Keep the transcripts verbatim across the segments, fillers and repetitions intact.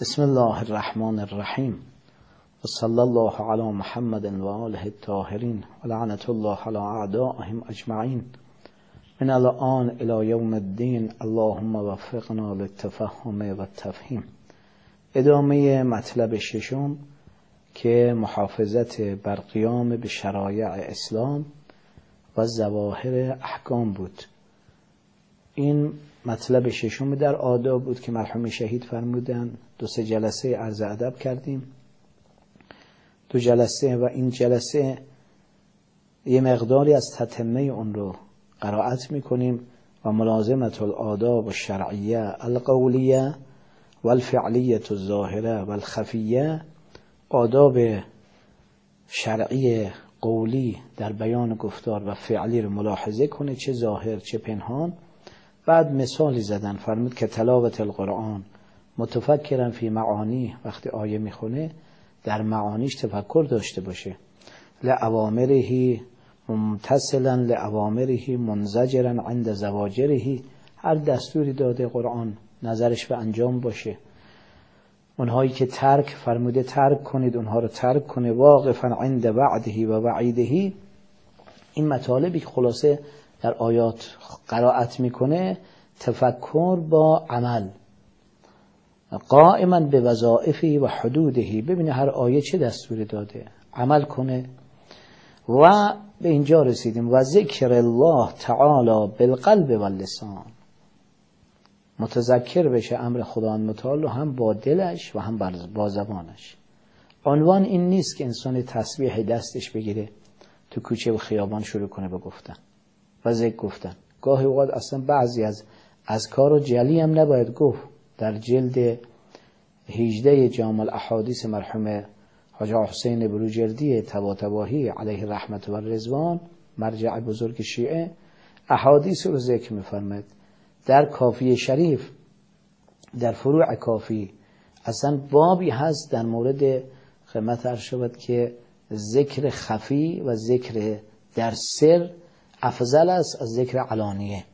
بسم الله الرحمن الرحیم و صلی الله علی محمد و آله الطاهرین و لعنت الله علی اعدائهم اجمعین من الان الی یوم الدین. اللهم وفقنا للتفهم و التفهیم. ادامه مطلب ششم که محافظت بر قیام به شرایع اسلام و ظواهر احکام بود. این مطلب ششم در آداب بود که مرحوم شهید فرمودن. دو سه جلسه عرض ادب کردیم، دو جلسه، و این جلسه یه مقداری از تتمه اون رو قرائت میکنیم و ملازمت الآداب الشرعیه القولیه و الفعلیه الظاهره و الخفیه، آداب شرعی قولی در بیان گفتار و فعلی رو ملاحظه کنه، چه ظاهر چه پنهان. بعد مثالی زدن، فرمود که تلاوت القرآن متفکرا فی معانی، وقتی آیه میخونه در معانیش تفکر داشته باشه، لأوامره ممتثلا لأوامره منزجرا عند زواجره، هر دستوری داده قرآن نظرش به انجام باشه. اونهایی که ترک فرموده ترک کنید، اونها رو ترک کنه، واقفا عند وعده و وعیده. این مطالبی که خلاصه در آیات قرائت میکنه، تفکر با عمل، قائما به وظائفه و حدوده، ببینه هر آیه چه دستوری داده، عمل کنه. و به اینجا رسیدیم و ذکر الله تعالی بالقلب و اللسان، متذکر بشه امر خداوند متعال هم با دلش و هم با زبانش. عنوان این نیست که انسان تسبیح دستش بگیره تو کوچه و خیابان شروع کنه به گفتن و ذکر گفتن. گاهی اوقات اصلا بعضی از اذکار و جلی هم نباید گفت. در جلد هجده جامع الاحادیث مرحوم حاج حسین بروجردی طباطبایی علیه رحمت و رضوان، مرجع بزرگ شیعه، احادیث رو ذکر می‌فرماید. در کافی شریف، در فروع کافی اصلا بابی هست در مورد خدمت عرض شود که ذکر خفی و ذکر در سر افضل است از ذکر علانیه.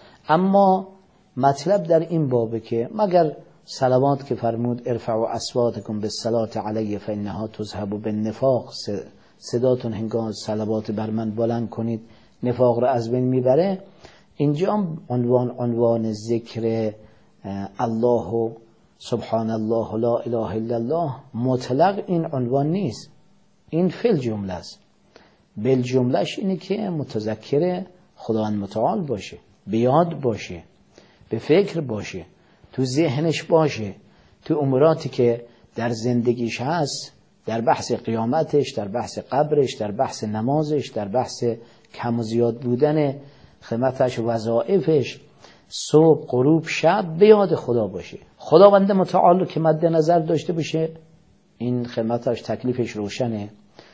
اما مطلب در این بابه که مگر صلوات که فرمود ارفعوا اصواتکم بالصلاة علی فانها تذهب بالنفاق، صداتون هنگام صلوات بر من بلند کنید نفاق رو از بین میبره. اینجا عنوان عنوان ذکر الله و سبحان الله و لا اله الا الله مطلق این عنوان نیست، این فل جمله است. بل جملهش اینه که متذکر خداوند متعال باشه، بیاد باشه، به فکر باشه، تو ذهنش باشه، تو اموراتی که در زندگیش هست، در بحث قیامتش، در بحث قبرش، در بحث نمازش، در بحث کم و زیاد بودن خدمتش و وظایفش، صبح غروب شب به یاد خدا باشه. خداوند متعال رو که مد نظر داشته باشه، این خدمتش تکلیفش روشنه.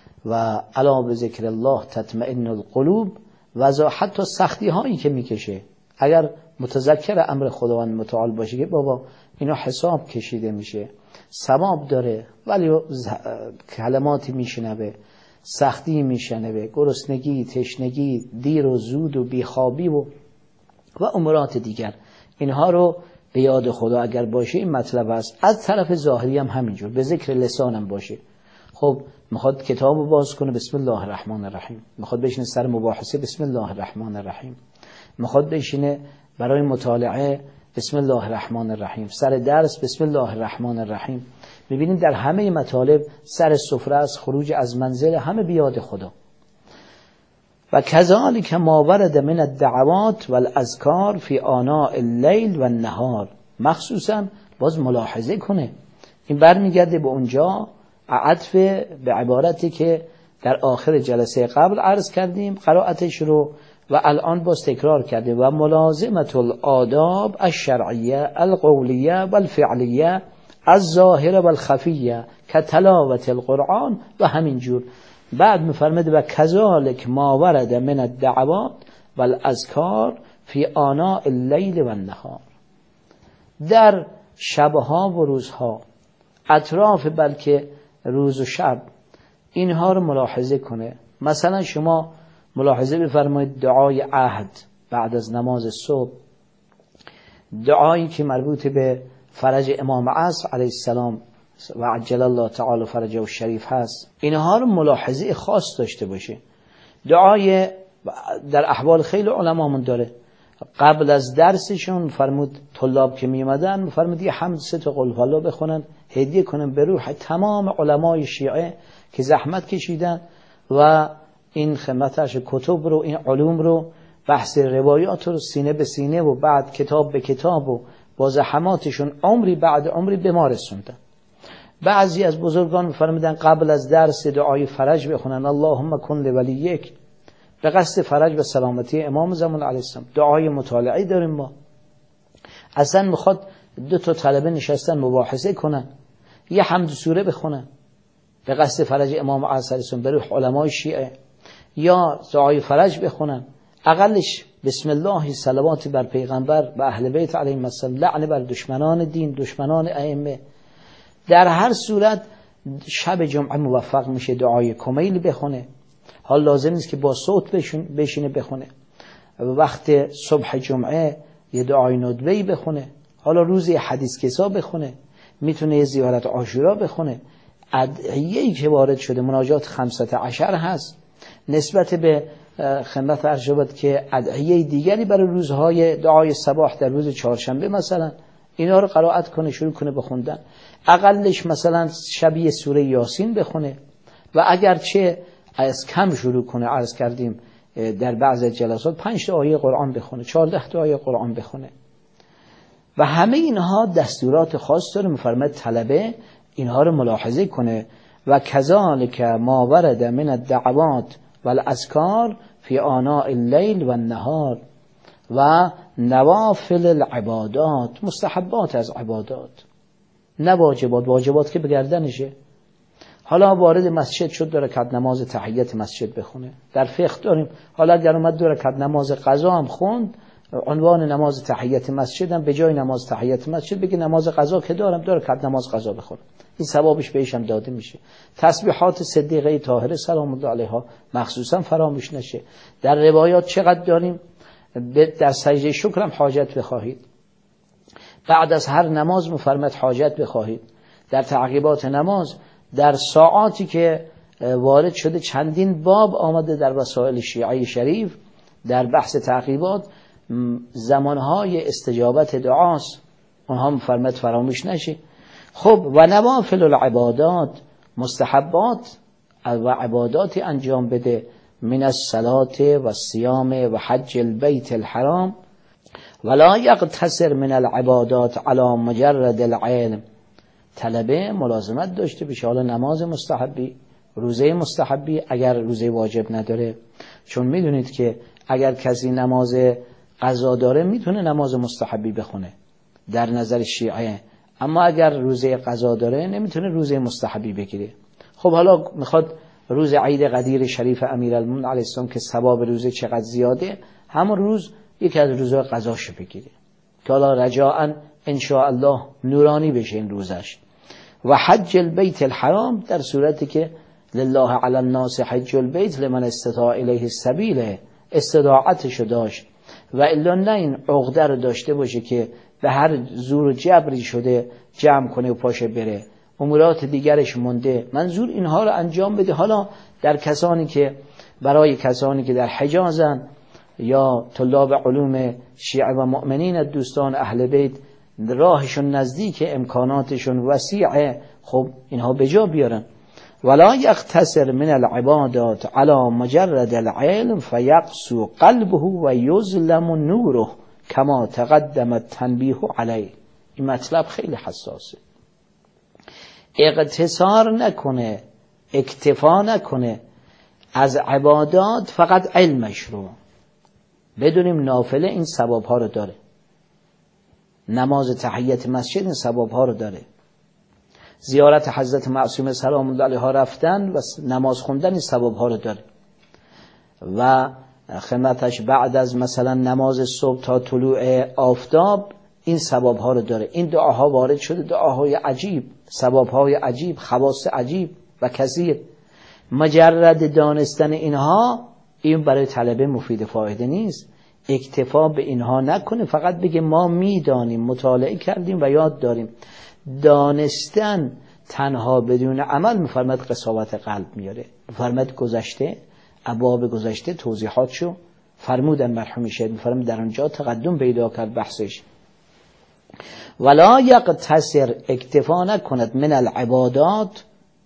و الا بذکر الله تطمئن القلوب، و حتی سختی هایی که میکشه اگر متذکر امر خداوند متعال باشه که بابا اینا حساب کشیده میشه، ثواب داره، ولی کلماتی میشنوه، سختی میشنوه، گرسنگی، تشنگی، دیر و زود و بیخوابی و و امورات دیگر، اینها رو به یاد خدا اگر باشه این مطلب است. از طرف ظاهری هم همینجور، به ذکر لسانم باشه. خب میخواد کتابو باز کنه بسم الله الرحمن الرحیم، میخواد بشینه سر مباحثه بسم الله الرحمن الرحیم، میخواد بشینه برای مطالعه بسم الله الرحمن الرحیم، سر درس بسم الله الرحمن الرحیم. میبینیم در همه مطالب سر سفره است، خروج از منزل، همه بیاد خدا. و کذالک ما ورد من الدعوات والاذکار فی آناء اللیل و النهار، مخصوصا باز ملاحظه کنه. این برمیگرده به اونجا عطف به عبارتی که در آخر جلسه قبل عرض کردیم قرائتش رو و الان باز تکرار کردیم. و ملازمت الآداب الشرعیه القولیه والفعلیه الظاهره والخفیه کتلاوت القرآن و همینجور. بعد میفرماید و کذالک ما ورد من الدعوات والاذکار فی آناء اللیل و النهار، در شبها و روزها، اطراف بلکه روز و شب، اینها رو ملاحظه کنه. مثلا شما ملاحظه بفرمایید دعای عهد بعد از نماز صبح، دعایی که مربوط به فرج امام عصر علیه السلام و عجل الله تعالی فرجه و شریف هست، اینها رو ملاحظه خاص داشته باشه. دعای در احوال خیلی علمامون داره، قبل از درسشون فرمود طلاب که میمدن فرمود یه حمد سه تا قل هوالله بخونن هدیه کنن به روح تمام علمای شیعه که زحمت کشیدن و این خدمتش کتب رو، این علوم رو، بحث روایات رو سینه به سینه و بعد کتاب به کتاب و با زحماتشون عمری بعد عمری به ما رسوندن. بعضی از بزرگان فرمودن قبل از درس دعای فرج بخونن اللهم کن لولیک، به قصد فرج و سلامتی امام زمان علیه السلام. دعای مطالعه داریم ما، اصلا میخواد دو تا طلبه نشستن مباحثه کنن یه حمد سوره بخونن به قصد فرج امام علیه السلام به روح علمای شیعه، یا دعای فرج بخونن، اقلش بسم الله صلوات بر پیغمبر و اهل بیت علیهم السلام، لعنه بر دشمنان دین، دشمنان ائمه. در هر صورت شب جمعه موفق میشه دعای کمیل بخونه، حال لازم نیست که با صوت بشینه بخونه. وقت صبح جمعه یه دعای ندبه‌ای بخونه، حالا روزی حدیث کسا بخونه، میتونه یه زیارت عاشورا بخونه. ادعیه‌ای که وارد شده مناجات خمسة عشر هست نسبت به خدمت عرض شد که ادعیه دیگری برای روزهای دعای صباح در روز چهارشنبه مثلا اینا رو قرائت کنه، شروع کنه بخوندن. اقلش مثلا شبیه سوره یاسین بخونه و اگر چه از کم شروع کنه، عرض کردیم در بعض جلسات پنج تا آیه قرآن بخونه، چهارده تا آیه قرآن بخونه. و همه اینها دستورات خاص داره، میفرماید طلبه اینها رو ملاحظه کنه. و کذالک ما ورد من الدعوات والاذکار فی آناء اللیل و النهار و نوافل العبادات، مستحبات از عبادات، نه واجبات. واجبات که به گردنشه. حالا وارد مسجد شد دو رکعت نماز تحیت مسجد بخونه، در فقه داریم حالا اگر اومد دو رکعت نماز قضا هم خوند، عنوان نماز تحیت مسجد هم به جای نماز تحیت مسجد بگه نماز قضا که دارم دو رکعت نماز قضا بخونم، این ثوابش بهش هم داده میشه. تسبیحات صدیقه طاهره سلام الله علیها مخصوصا فراموش نشه. در روایات چقدر داریم، در سجده شکر هم حاجت بخواهید، بعد از هر نماز مفرمت حاجت بخواهید. در تعقیبات نماز در ساعاتی که وارد شده چندین باب آمده در وسائل شیعه شریف در بحث تعقیبات، زمانهای استجابت دعاست، اونها مفرمت فراموش نشه. خب و نوافل العبادات، مستحبات و عباداتی انجام بده، من الصلاة و الصیام و حج البیت الحرام ولا یقتصر من العبادات على مجرد العلم. طلبه ملازمت داشته بشه، حالا نماز مستحبی، روزه مستحبی اگر روزه واجب نداره، چون میدونید که اگر کسی نماز قضا داره میتونه نماز مستحبی بخونه در نظر شیعه، اما اگر روزه قضا داره نمیتونه روزه مستحبی بگیره. خب حالا میخواد روز عید قدیر شریف امیرالمومنین علیه السلام که ثواب روزه چقدر زیاده، همون روز یکی از روزهای قضاشو بگیره که حالا رجاءً ان شاء الله نورانی بشه این روزش. و حج البیت الحرام در صورتی که لله علی الناس حج البیت لمن استطاع الیه السبیل، استطاعتشو داشت و الا نه این عقده رو داشته باشه که به هر زور و جبری شده جمع کنه و پاشه بره، امورات دیگرش مونده. منظور اینها رو انجام بده. حالا در کسانی که برای کسانی که در حجازن یا طلاب علوم شیعه و مؤمنین دوستان اهل بیت راهشون نزدیک، امکاناتشون وسیعه، خب اینها به جا بیارن. ولا یقتصر من العبادات على مجرد العلم فیقسو قلبه و یظلم نوره کما تقدم التنبیه علیه. این مطلب خیلی حساسه. اقتصار نکنه، اکتفا نکنه از عبادات فقط علمش رو، بدونیم نافله این ثواب ها رو داره، نماز تحیت مسجد این ثواب ها رو داره، زیارت حضرت معصومه سلام الله علیها رفتن و نماز خوندن این ثواب ها رو داره، و خدمتش بعد از مثلا نماز صبح تا طلوع آفتاب این ثواب ها رو داره. این دعاها وارد شده، دعاهای عجیب، ثواب های عجیب، خواص عجیب و کثیر. مجرد دانستن اینها این برای طلبه مفید فایده نیست. اکتفا به اینها نکنه، فقط بگه ما میدانیم، مطالعه کردیم و یاد داریم. دانستن تنها بدون عمل میفرماد قساوت قلب میاره. میفرماد گذشته، ابواب گذشته توضیحاتشو فرمودن مرحوم شهید، میفرماد در اونجا تقدم پیدا کرد بحثش. ولا یقتصر، اکتفا نکند من العبادات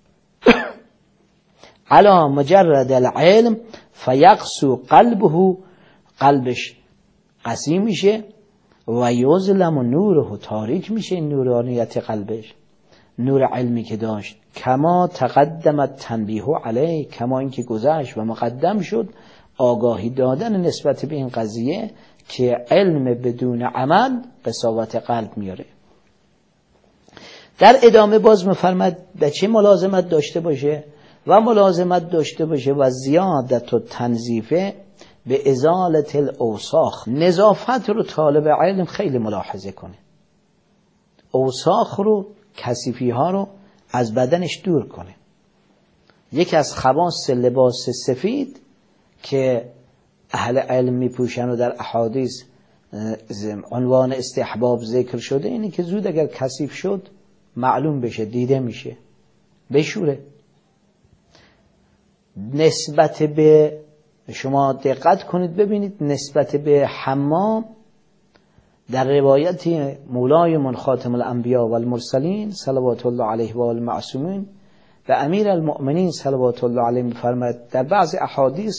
علی مجرد العلم فیقسو قلبه، قلبش قسی میشه و یظلم نوره، تاریک میشه این نورانیت قلبش، نور علمی که داشت. کما تقدمت تنبیه علیه، کما اینکه گذشت و مقدم شد آگاهی دادن نسبت به این قضیه که علم بدون عمل قساوت قلب میاره. در ادامه باز میفرماد به چه ملازمت داشته باشه و ملازمت داشته باشه و زیادت و تنظیفه به ازالت الاوساخ، نظافت رو طالب علم خیلی ملاحظه کنه، اوساخ رو، کثیفی ها رو از بدنش دور کنه. یکی از خواص لباس سفید که اهل علم میپوشن و در احادیث عنوان استحباب ذکر شده اینه که زود اگر کثیف شد معلوم بشه، دیده میشه، بشوره. نسبت به، شما دقت کنید ببینید، نسبت به حمام در روایت مولای من خاتم الانبیا و المرسلین صلوات الله علیه و آل معصومین و امیر المؤمنین صلوات الله علیه می‌فرماید در بعض احادیث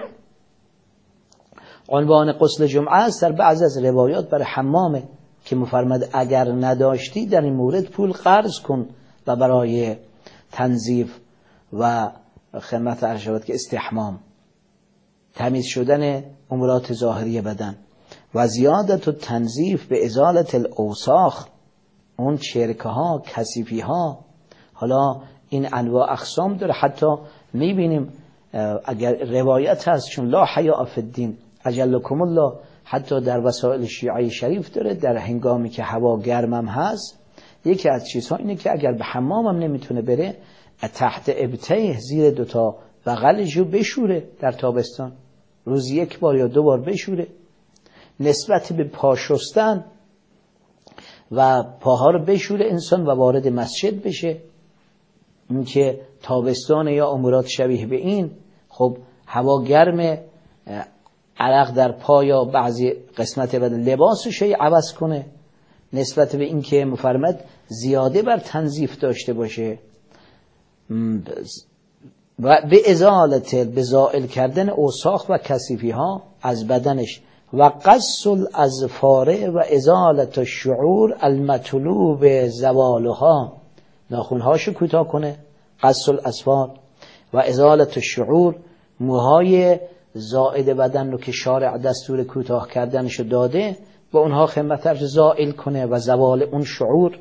عنوان غسل جمعه است، در بعض از روایات برای حمامه که می‌فرماید اگر نداشتی در این مورد پول قرض کن و برای تنظیف و خدمت ارشاد که استحمام، تمیز شدن امورات ظاهری بدن. و زیادت و تنظیف به ازالت الاوساخ، اون چرکه ها، کثیفی ها. حالا این انواع اقسام داره، حتی میبینیم اگر روایت هست چون لا حیاء فی الدین اجلکم الله، حتی در وسائل شیعه شریف داره در هنگامی که هوا گرمم هست یکی از چیزها اینه که اگر به حمامم نمیتونه بره تحت ابطه زیر دوتا بغلشو بشوره در تابستان، روز یک بار یا دو بار بشوره. نسبت به پا شستن و پاها رو بشوره انسان و وارد مسجد بشه، این که تابستان یا امورات شبیه به این، خب هوا گرمه، عرق در پا یا بعضی قسمت بدن لباسش رو عوض کنه. نسبت به این که مفرمد زیاده بر تنظیف داشته باشه و به ازالت، به زائل کردن اوساخ و کثیفی ها از بدنش. و قص الاظفار و ازالت الشعور المطلوب زوالها، ناخونهاشو کوتاه کنه، قص الاظفار و ازالت الشعور، موهای زائد بدن رو که شارع دستور کوتاه کردنشو داده و اونها خدمتش زائل کنه و زوال اون شعور.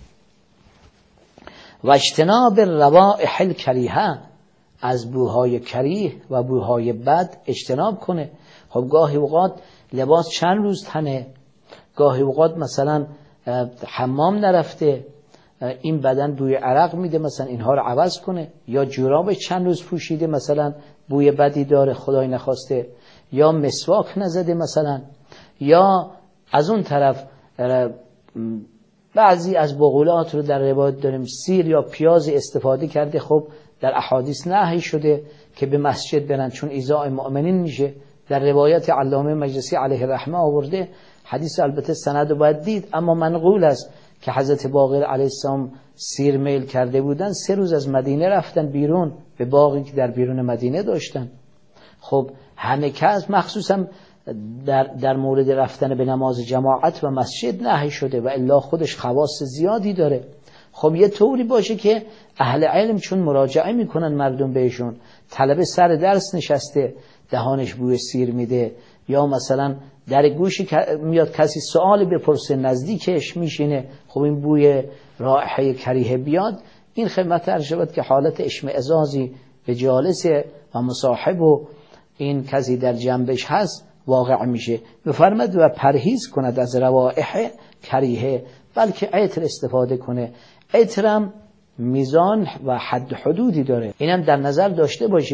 و اجتناب روائح الکریهه، از بوهای کریه و بوهای بد اجتناب کنه. خب گاهی اوقات لباس چند روز تنه، گاهی اوقات مثلا حمام نرفته، این بدن بوی عرق میده، مثلا اینها رو عوض کنه. یا جورابش چند روز پوشیده مثلا بوی بدی داره خدای نخواسته، یا مسواک نزده مثلا، یا از اون طرف بعضی از بقولات رو در روایت داریم سیر یا پیاز استفاده کرده، خب در احادیث نهی شده که به مسجد برن چون ایذاء مؤمنین میشه. در روایت علامه مجلسی علیه رحمه آورده، حدیث البته سند باید دید اما منقول است که حضرت باقر علیه السلام سیر میل کرده بودن، سه روز از مدینه رفتن بیرون به باغی که در بیرون مدینه داشتن. خب همه کس مخصوصا در, در مورد رفتن به نماز جماعت و مسجد نهی شده و الا خودش خواص زیادی داره. خب یه طوری باشه که اهل علم چون مراجعه میکنن مردم بهشون، طلبه سر درس نشسته دهانش بوی سیر میده، یا مثلا در گوشی میاد کسی سوال بپرسه نزدیکش میشینه، خب این بوی رائحه کریه بیاد، این خدمت ارشد که حالت اشمئزازی به جالس و مصاحب و این کسی در جنبش هست واقع میشه. بفرمد و پرهیز کند از روائح کریه، بلکه عطر استفاده کنه. عطرم میزان و حد حدودی داره، اینم در نظر داشته باشین.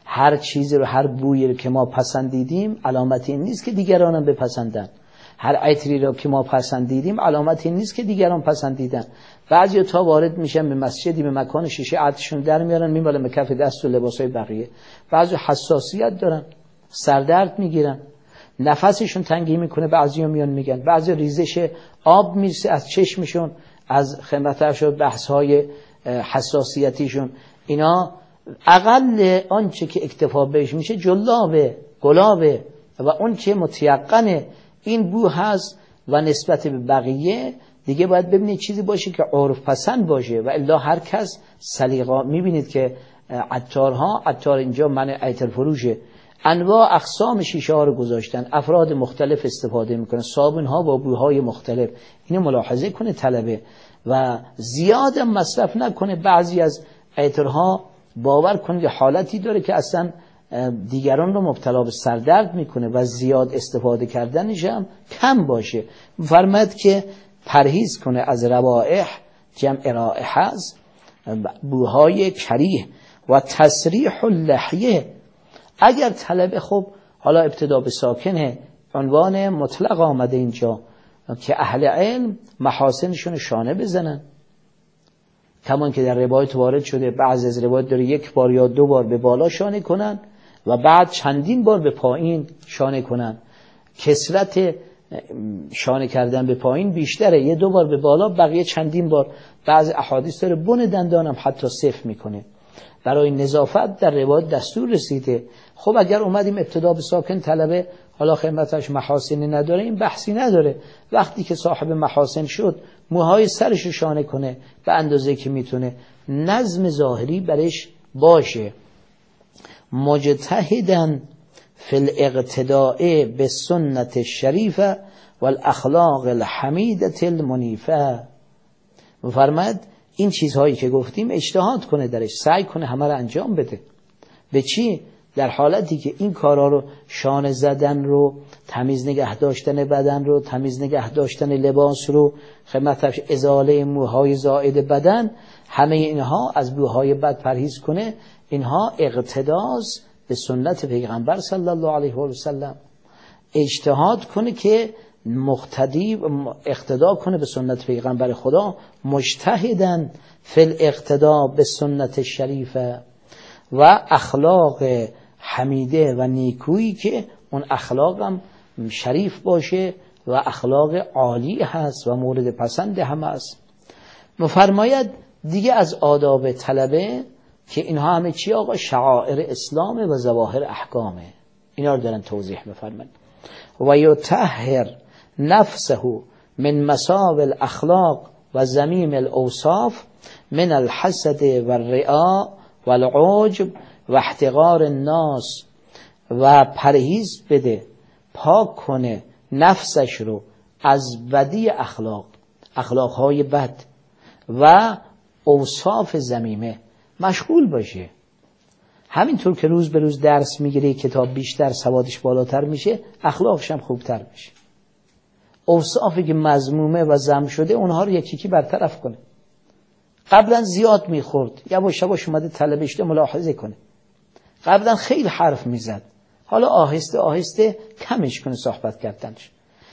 هر چیزی رو، هر بویی رو که ما پسندیدیم علامت این نیست که دیگران هم بپسندن. هر عطری رو که ما پسندیدیم علامت این نیست که دیگران پسندیدن. بعضی تا وارد میشن به مسجدی، به مکان شیشه عطرشون در میارن میمالن به کف دست و لباسای بقیه. بعضی حساسیت دارن، سردرد میگیرن، نفسشون تنگی میکنه، بعضیا میان میگن، بعضی ریزش آب میرسه از چشمشون، از خدمتش و بحث‌های حساسیتیشون. اینا اقل آنچه که اکتفا بهش میشه جلابه، گلابه و اون چه متیقنه این بو هست و نسبت به بقیه دیگه باید ببینید چیزی باشه که عرف پسند باشه و الا هر کس سلیقه. میبینید که عطارها، عطار اینجا من عطر فروشه، انواع اقسام شیشه ها رو گذاشتن، افراد مختلف استفاده میکنن، صابون ها با بوهای مختلف. اینو ملاحظه کنه طلبه و زیاد مصرف نکنه. بعضی از عطرها باور کنید حالتی داره که اصلا دیگران رو مبتلا به سردرد میکنه و زیاد استفاده کردنش هم کم باشه. فرماید که پرهیز کنه از روائح، جمع رائحه است، بوهای کریه و تسریح اللحیه. اگر طلب خب حالا ابتدا به ساکنه، عنوان مطلق آمده اینجا که اهل علم محاسنشون شانه بزنن، کمان که در روایت وارد شده بعضی از روایت داره یک بار یا دو بار به بالا شانه کنن و بعد چندین بار به پایین شانه کنن. کثرت شانه کردن به پایین بیشتره، یه دو بار به بالا، بقیه چندین بار. بعضی احادیث داره بن دندان هم حتی صفر میکنه. برای نظافت در روایت دستور رسیده. خب اگر اومدیم ابتدا به ساکن طلبه، حالا خدمتش محاسنی نداره، این بحثی نداره. وقتی که صاحب محاسن شد موهای سرش رو شانه کنه به اندازه که میتونه، نظم ظاهری برش باشه. مجتهدن فی الاقتداء به سنت الشریفه و الاخلاق الحمیدة المنیفه. فرماید این چیزهایی که گفتیم اجتهاد کنه درش، سعی کنه همه رو انجام بده. به چی؟ در حالتی که این کارا رو، شانه زدن رو، تمیز نگه داشتن بدن رو، تمیز نگه داشتن لباس رو، خدمتش ازاله موهای زائد بدن، همه اینها از بوهای بد پرهیز کنه. اینها اقتداز به سنت پیغمبر صلی الله علیه و سلم. اجتهاد کنه که مقتدی اقتدا کنه به سنت پیغمبر خدا. مجتهدن فی الاقتدا به سنت شریفه و اخلاق حمیده و نیکویی که اون اخلاق هم شریف باشه و اخلاق عالی هست و مورد پسند همه است. مفرماید دیگه از آداب طلبه که اینها همه چی آقا شعائر اسلامه و ظواهر احکامه. اینا رو دارن توضیح می‌فرمایند. و یطهر نفسه من مساوی الاخلاق و ذمیم الاوصاف من الحسد و الرئاء و العجب و احتقار الناس، و پرهیز بده، پاک کنه نفسش رو از بدی اخلاق، اخلاقهای بد و اوصاف ذمیمه. مشغول باشه. همینطور که روز به روز درس میگیره، کتاب بیشتر، سوادش بالاتر میشه، اخلاقش هم خوبتر میشه. اوصافی که مذمومه و ذم شده اونها رو یکی یکی برطرف کنه. قبلا زیاد میخورد، یواش یواش اومده طلبش رو ملاحظه کنه. قبلا خیلی حرف میزد، حالا آهسته آهسته کمش کنه صحبت کردنش.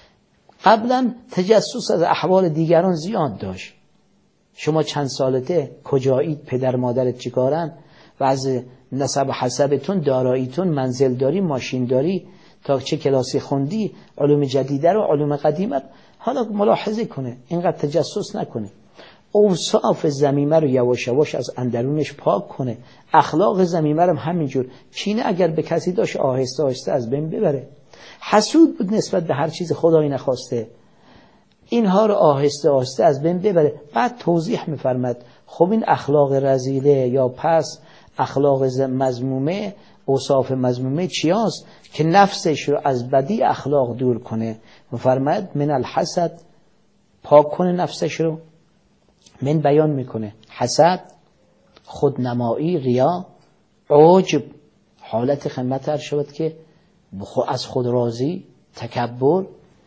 قبلا تجسس از احوال دیگران زیاد داشت. شما چند سالته، کجایید، پدر مادرت چیکارن، و از نسب حسبتون، داراییتون، منزل داری، ماشین داری، تا چه کلاسی خوندی، علوم جدیده رو، علوم قدیمه، حالا ملاحظه کنه، اینقدر تجسس نکنه. اوصاف ذمیمه رو یواش یواش از اندرونش پاک کنه. اخلاق ذمیمه رو همینجور. کینه اگر به کسی داشت آهسته آهسته از بین ببره. حسود بود نسبت به هر چیز خدایی نخواسته، اینها رو آهسته آهسته از بین ببره. بعد توضیح می‌فرماد خب این اخلاق رذیله یا پس اخلاق مذمومه، اوصاف مذمومه چیاست که نفسش رو از بدی اخلاق دور کنه. می‌فرماد من الحسد، پاک کنه نفسش رو. من بیان میکنه حسد، خودنمایی، ریا، عجب، حالت خدمت هر شود که از خود راضی، تکبر،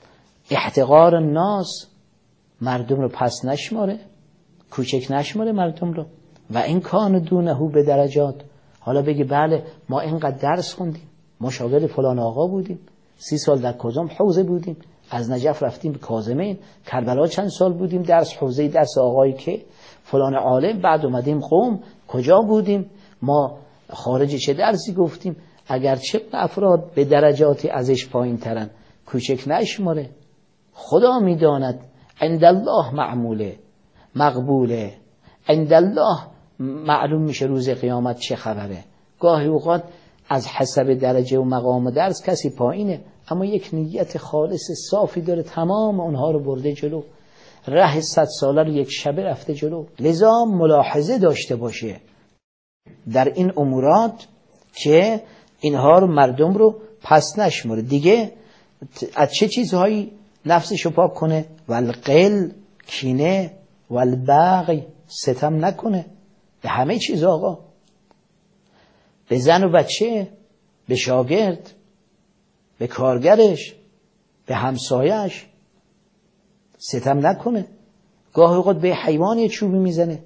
احتقار الناس، مردم رو پس نشماره، کوچک نشماره مردم رو. و این کان دونه به درجات، حالا بگی بله ما اینقدر درس خوندیم، ما شاگرد فلان آقا بودیم، سی سال در کازم حوزه بودیم، از نجف رفتیم به کاظمین، کربلا چند سال بودیم درس حوزه درس آقایی که فلان عالم، بعد اومدیم قم، کجا بودیم ما، خارج چه درسی گفتیم. اگرچه افراد به درجاتی ازش پایین ترن کوچک نشماره، خدا میداند عند الله معموله مقبوله، عند الله معلوم میشه روز قیامت چه خبره. گاهی اوقات از حسب درجه و مقام درس کسی پایینه، اما یک نیت خالص صافی داره، تمام اونها رو برده جلو، ره صد ساله رو یک شبه رفته جلو. لذا ملاحظه داشته باشه در این امورات که اینها رو مردم رو پس نشمره. دیگه از چه چیزهایی نفسشو پاک کنه؟ والقل، کینه، والبغی، ستم نکنه به همه چیز آقا، به زن و بچه، به شاگرد، به کارگرش، به همسایش ستم نکنه. گاهی اوقات به حیوان یه چوبی میزنه،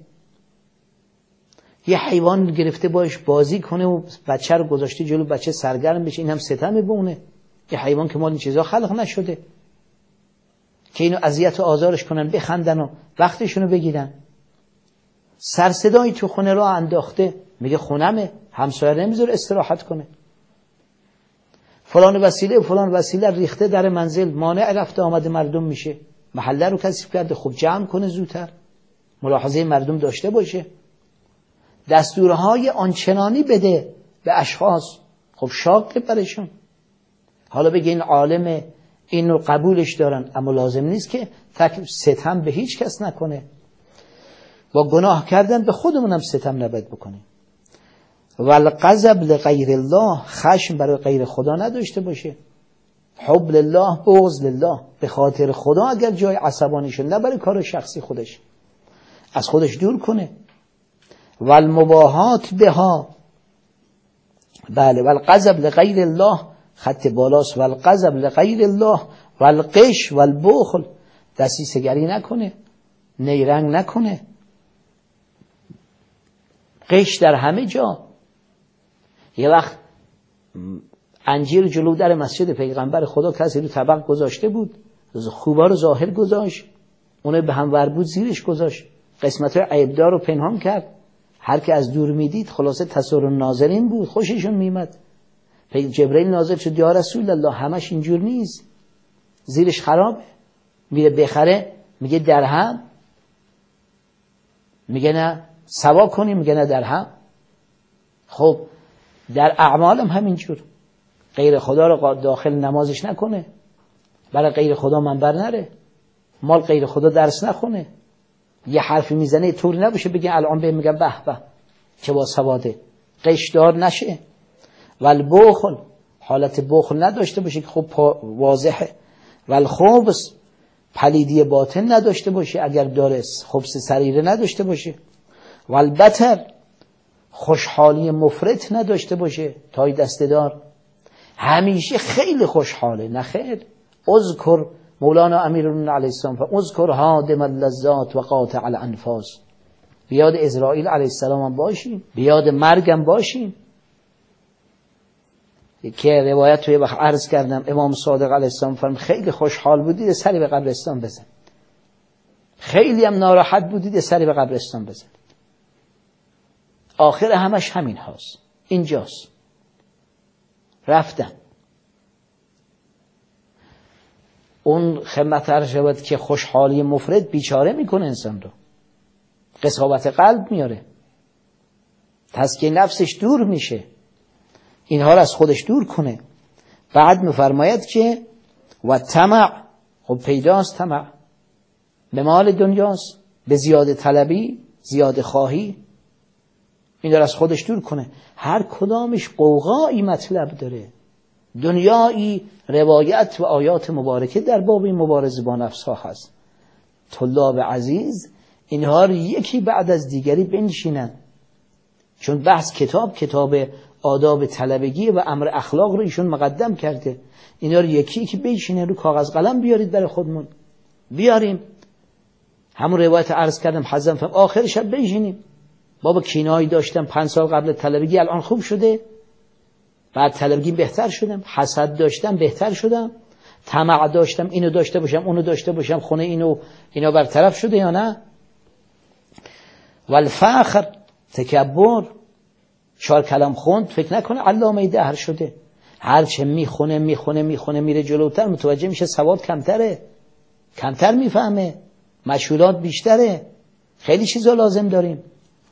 یه حیوان گرفته باش بازی کنه و بچه رو گذاشته جلو بچه سرگرم بشه، این هم ستم بونه. یه حیوان که مال این چیزا خلق نشده که اینو اذیت و آزارش کنن، بخندن و وقتشونو بگیرن. سرصدایی تو خونه را انداخته، میگه خونمه، همسایه نمیذاره استراحت کنه. فلان وسیله فلان وسیله ریخته در منزل، مانع رفت آمد مردم میشه، محله رو کثیف کرده، خب جمع کنه زودتر، ملاحظه مردم داشته باشه، دستورهای آنچنانی بده به اشخاص، خب شاقه برشون. حالا بگه این عالمه، اینو قبولش دارن، اما لازم نیست که تک ستم به هیچ کس نکنه. با گناه کردن به خودمونم ستم نباید بکنیم. والغضب لغیر الله، خشم برای غیر خدا نداشته باشه. حب لله، بغض لله، به خاطر خدا اگر جای عصبانی شد، نه برای کار شخصی خودش، از خودش دور کنه. والمباهات بها، بله، والغضب لغیر الله خط بالاست، والغضب لغیر الله، والغش والبخل، دسیسه‌گری نکنه، نیرنگ نکنه، غش در همه جا. یه وقت انجیر جلو در مسجد پیغمبر خدا کسی رو طبق گذاشته بود، خوبا رو ظاهر گذاشت، اونه به هم ور بود زیرش گذاشت، قسمت های عیبدار رو پنهان کرد. هر که از دور میدید خلاصه تصور ناظرین بود، خوششون میمد. جبرئیل نازل شد، یا رسول الله همش اینجور نیست، زیرش خرابه. میره بخره، میگه درهم، میگه نه سوا کنیم، میگه نه درهم. خب در اعمالم همینجور، غیر خدا رو داخل نمازش نکنه، برای غیر خدا منبر نره، مال غیر خدا درس نخونه، یه حرفی میزنه طوری نباشه بگه الان به میگم به به که با سواده، قشدار نشه. والبخل، حالت بخل نداشته باشه که خب واضحه. والخبث، پلیدی باطن نداشته باشه، اگر داره خبث سریره نداشته باشه. والبطر، خوشحالی مفرط نداشته باشه، تای دستدار، همیشه خیلی خوشحاله، نه خیر. اذکر، مولانا امیرالمومنین علیه السلام، اذکر هادم اللذات و قاطع الانفاس، بیاد اسرائیل علیه السلام هم باشیم، بیاد مرگم باشیم. که روایت توی وقت عرض کردم امام صادق علیه السلام فرمود خیلی خوشحال بودید سری به قبرستان بزن، خیلی هم ناراحت بودید سری به قبرستان بزن. آخر همش همین هاست، اینجاست. رفتن اون خدمت عرض شود که خوشحالی مفرط بیچاره میکنه انسان رو، قساوت قلب میاره، تزکیه نفسش دور میشه، اینها رو از خودش دور کنه. بعد میفرماید که و طمع، خب پیداست طمع به مال دنیاست، به زیاده طلبی، زیاده خواهی، این رو از خودش دور کنه. هر کدامش قوقایی مطلب داره، دنیایی روایت و آیات مبارکه در باب این مبارزه با نفس ها هست. طلاب عزیز اینها رو یکی بعد از دیگری بنشینن، چون بحث کتاب کتاب آداب طلبگی و امر اخلاق رو ایشون مقدم کرده. اینا رو یکی یکی بنشینن، رو کاغذ قلم بیارید برای خودمون، بیاریم همون روایت عرض کردم حزم فهم آخر شب بنشینیم بابا کینایی داشتم پنج سال قبل طلبگی، الان خوب شده، بعد طلبگی بهتر شدم. حسد داشتم بهتر شدم. طمع داشتم اینو داشته باشم اونو داشته باشم، خونه اینو اینا برطرف شده یا نه؟ والفخر، تکبر. چهار کلام خوند، فکر نکنه علامه دهر شده. هر چه میخونه میخونه میخونه میره جلوتر، متوجه میشه سواد کمتره، کمتر میفهمه، مشغولات بیشتره، خیلی چیزا لازم داریم.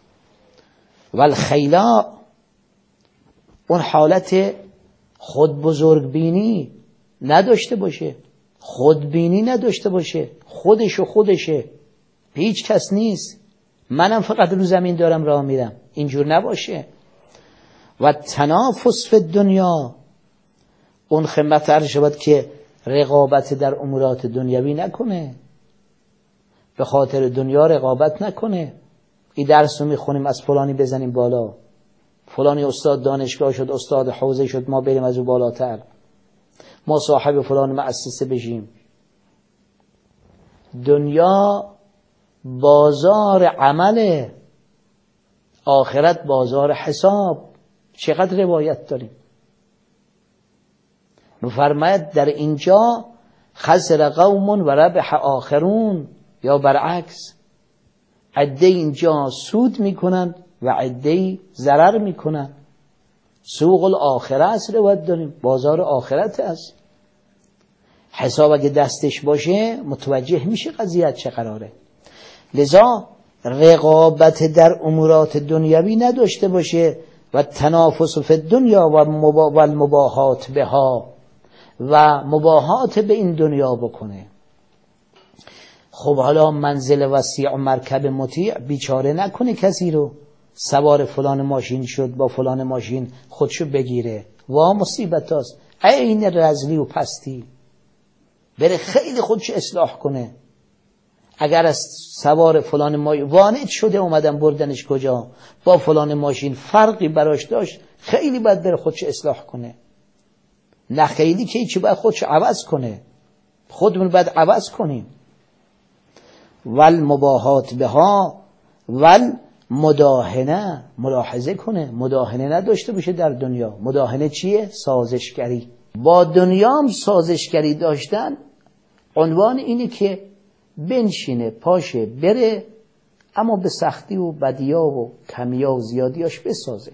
والخیلا، اون حالت خود بزرگ بینی نداشته باشه، خودبینی نداشته باشه، خودشو خودشه، هیچ کس نیست، منم فقط رو زمین دارم راه میرم، اینجور نباشه. و تنافس فی دنیا، اون خدمت عرض شود که رقابت در امورات دنیوی نکنه، به خاطر دنیا رقابت نکنه. این درس رو میخونیم از فلانی بزنیم بالا، فلانی استاد دانشگاه شد، استاد حوزه شد، ما بریم از او بالاتر، ما صاحب فلان مؤسسه بشیم. دنیا بازار عمله، آخرت بازار حساب. چقدر روایت داریم. نفرماید در اینجا خسر قوم و ربح آخرون، یا برعکس، عده اینجا سود میکنن و عده ضرر میکنن. سوق الاخره است، روایت داریم، بازار آخرت است. حساب اگه دستش باشه متوجه میشه قضیه چه قراره. لذا رقابت در امورات دنیوی نداشته باشه و تنافس فی الدنیا و المباهات بها، و مباهات به این دنیا بکنه. خب حالا منزل وسیع و مرکب مطیع، بیچاره نکنه کسی رو. سوار فلان ماشین شد، با فلان ماشین خودشو بگیره، وا مصیبت هست. این رزلی و پستی، بره خیلی خودشو اصلاح کنه. اگر از سوار فلان ماشین وانت شده اومدن بردنش کجا، با فلان ماشین فرقی براش داشت، خیلی باید بره خودشو اصلاح کنه. نه خیلی که چی، باید خودشو عوض کنه، خودمون باید عوض کنیم. والمباهات بها والمداهنه، ملاحظه کنه، مداهنه نداشته باشه در دنیا. مداهنه چیه؟ سازشگری. با دنیا هم سازشگری داشتن عنوان اینه که بنشینه پاشه بره، اما به سختی و بدیا و کمیا و زیادیاش بسازه.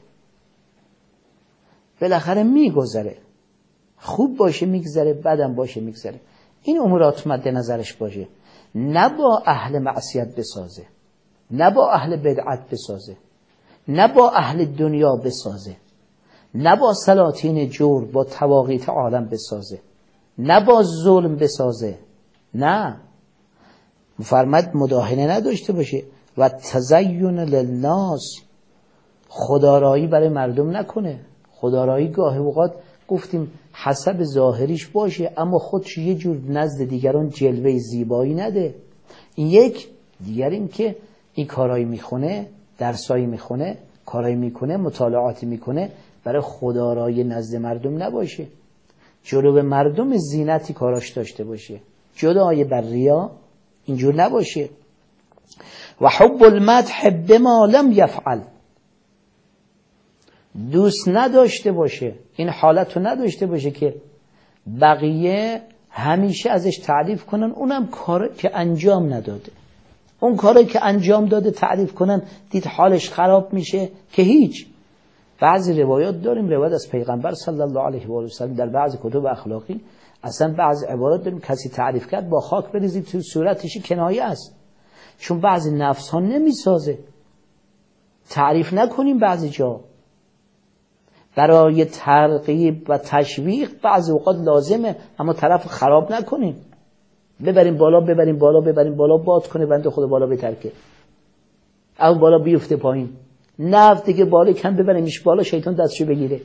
بالاخره میگذره، خوب باشه میگذره، بدم باشه میگذره. این امورات مد نظرش باشه. نه با اهل معصیت بسازه، نه با اهل بدعت بسازه، نه با اهل دنیا بسازه، نه با سلاطین جور با تواقیت عالم بسازه، نه با ظلم بسازه. نه، فرمد مداهنه نداشته باشه. و تزین للناس، خدارایی برای مردم نکنه. خدارایی گاهی اوقات گفتیم حسب ظاهریش باشه، اما خودش یه جور نزد دیگران جلوه زیبایی نده. این یک. دیگر این که این کارایی میخونه، درسایی میخونه، کارایی میکنه، مطالعاتی میکنه، برای خدارایی نزد مردم نباشه. جلو مردم زینتی کاراش داشته باشه، جدای بر ریا اینجور نباشه. و حب المدح بما لم یفعل، دوست نداشته باشه، این حالت رو نداشته باشه که بقیه همیشه ازش تعریف کنن، اونم کاری که انجام نداده. اون کاری که انجام داده تعریف کنن، دید حالش خراب میشه که هیچ. بعضی روایات داریم، روایت از پیغمبر صلی الله علیه و آله و سلم در بعضی کتب اخلاقی، اصلا بعضی عبارات داریم کسی تعریف کرد با خاک بریزید تو صورتش، کنایه است. چون بعضی نفس ها نمیسازه، تعریف نکنیم. بعضی جا برای ترغیب و تشویق بعضی اوقات لازمه، اما طرف خراب نکنیم. ببریم بالا ببریم بالا ببریم بالا، باد کنه بنده خدا بالا بترکه، او بالا بیفته پایین. نفت دیگه بالا کم ببریمش بالا، شیطان دستشو بگیره.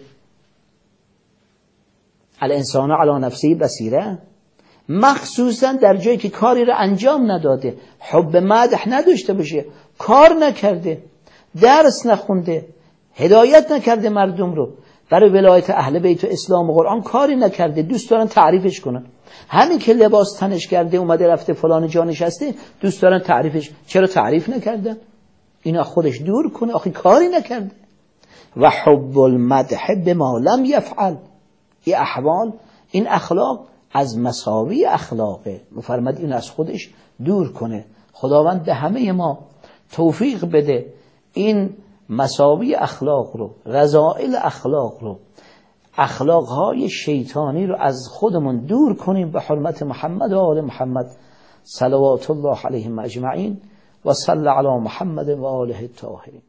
الانسان علی نفسه بصیره، مخصوصا در جایی که کاری رو انجام نداده، حب مدح نداشته باشه، کار نکرده، درس نخونده، هدایت نکرده مردم رو برای ولایت اهل بیت و اسلام و قرآن، کاری نکرده، دوست دارن تعریفش کنن. همین که لباس تنش کرده اومده رفته فلان جا نشسته، دوست دارن تعریفش. چرا تعریف نکردن؟ اینا خودش دور کنه، آخه کاری نکرده. و حب المدح بما لم یفعل، این احوال، این اخلاق از مساوی اخلاقه. مفرمد این از خودش دور کنه. خداوند به همه ما توفیق بده این مساوی اخلاق رو، رذائل اخلاق رو، اخلاقهای شیطانی رو از خودمون دور کنیم به حرمت محمد و آل محمد صلوات الله علیهم اجمعین و صلی علی محمد و آله الطاهرین.